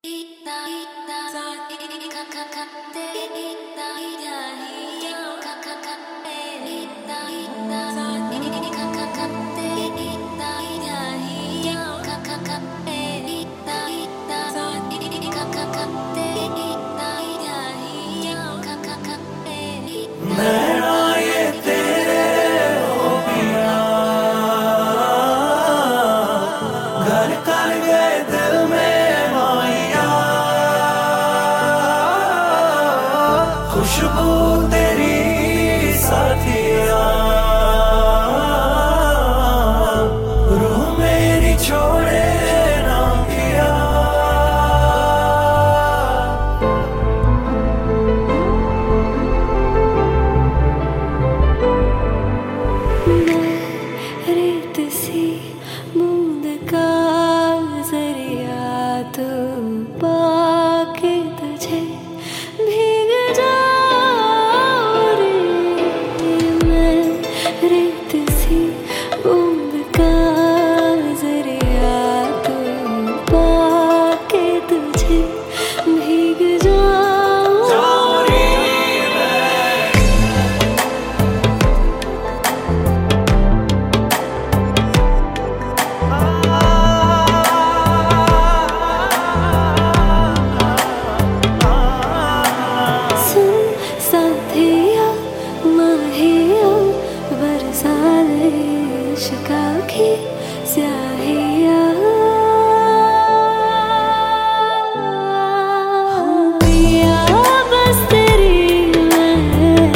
खुशबू तेरी साथिया, रूह मेरी छोड़े ना पिया। मैं रेत सी बूंद का जरिया, तू पाके तुझे भीग जाऊं रे। मैं रेत सी बूंद का जरिया, तू पाके तुझे भीग जाऊं रे। साथिया माहिया बरसा दे इश्क़ की स्याहिया। पिया बस तेरी मैं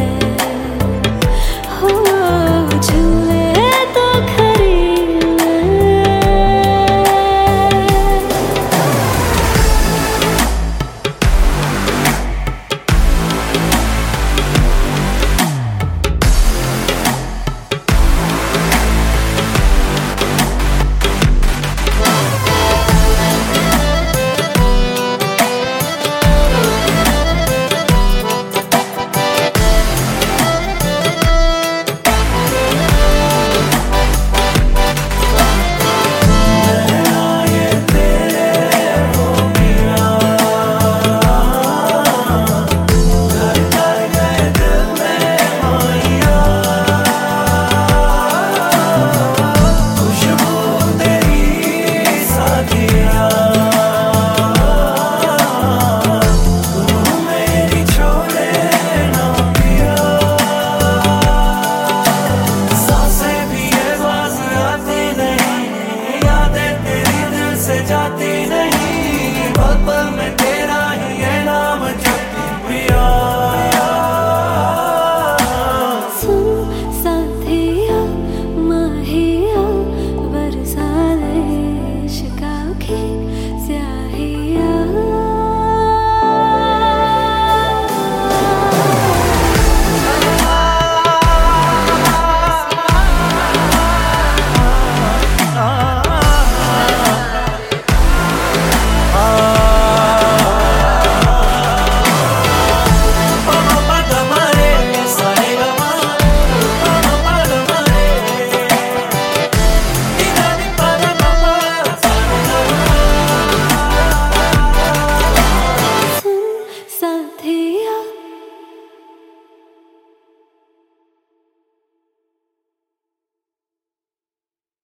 हो, झूले तो खरी मैं। जाती नहीं।